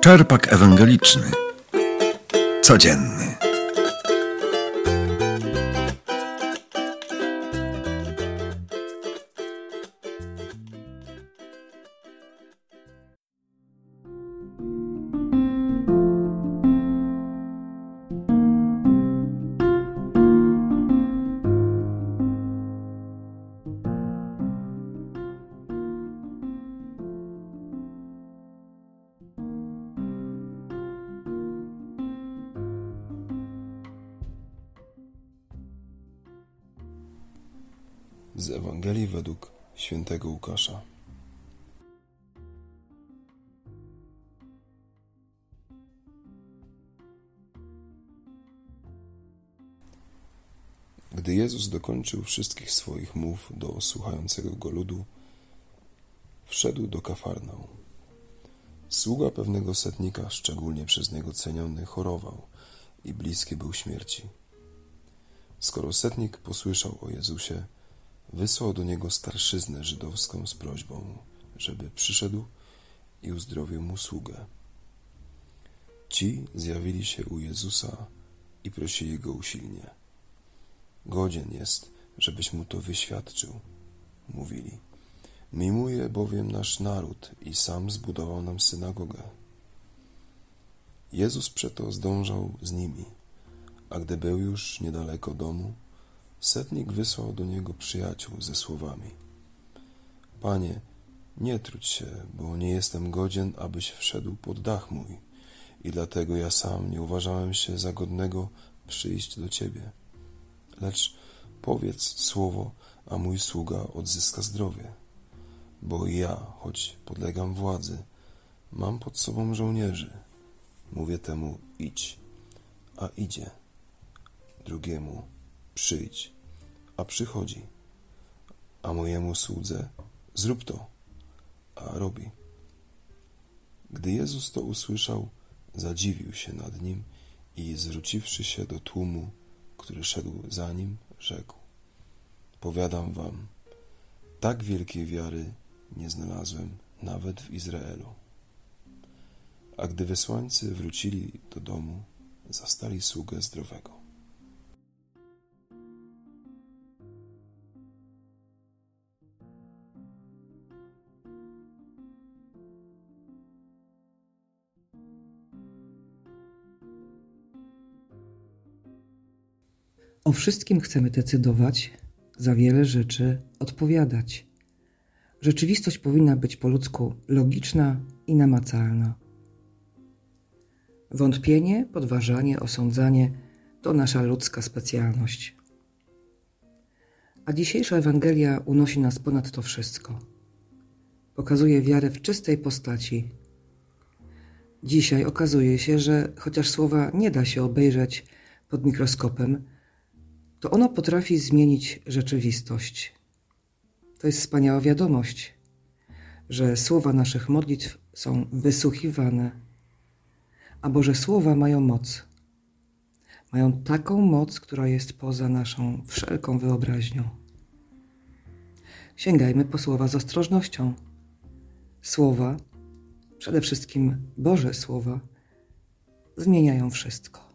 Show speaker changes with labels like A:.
A: Czerpak ewangeliczny. Codzienny.
B: Z Ewangelii według świętego Łukasza. Gdy Jezus dokończył wszystkich swoich mów do słuchającego go ludu, wszedł do Kafarnaum. Sługa pewnego setnika, szczególnie przez niego ceniony, chorował i bliski był śmierci. Skoro setnik posłyszał o Jezusie, wysłał do niego starszyznę żydowską z prośbą, żeby przyszedł i uzdrowił mu sługę. Ci zjawili się u Jezusa i prosili go usilnie. Godzien jest, żebyś mu to wyświadczył, mówili. Mimuje bowiem nasz naród i sam zbudował nam synagogę. Jezus przeto zdążał z nimi, a gdy był już niedaleko domu, setnik wysłał do niego przyjaciół ze słowami: Panie, nie trudź się, bo nie jestem godzien, abyś wszedł pod dach mój i dlatego ja sam nie uważałem się za godnego przyjść do Ciebie. Lecz powiedz słowo, a mój sługa odzyska zdrowie. Bo ja, choć podlegam władzy, mam pod sobą żołnierzy. Mówię temu: idź, a idzie. Drugiemu: przyjdź, a przychodzi. A mojemu słudze: zrób to, a robi. Gdy Jezus to usłyszał, zadziwił się nad nim i zwróciwszy się do tłumu, który szedł za nim, rzekł: Powiadam wam, tak wielkiej wiary nie znalazłem nawet w Izraelu. A gdy wysłańcy wrócili do domu, zastali sługę zdrowego.
C: O wszystkim chcemy decydować, za wiele rzeczy odpowiadać. Rzeczywistość powinna być po ludzku logiczna i namacalna. Wątpienie, podważanie, osądzanie to nasza ludzka specjalność. A dzisiejsza Ewangelia unosi nas ponad to wszystko. Pokazuje wiarę w czystej postaci. Dzisiaj okazuje się, że chociaż słowa nie da się obejrzeć pod mikroskopem, to ono potrafi zmienić rzeczywistość. To jest wspaniała wiadomość, że słowa naszych modlitw są wysłuchiwane, a Boże słowa mają moc. Mają taką moc, która jest poza naszą wszelką wyobraźnią. Sięgajmy po słowa z ostrożnością. Słowa, przede wszystkim Boże słowa, zmieniają wszystko.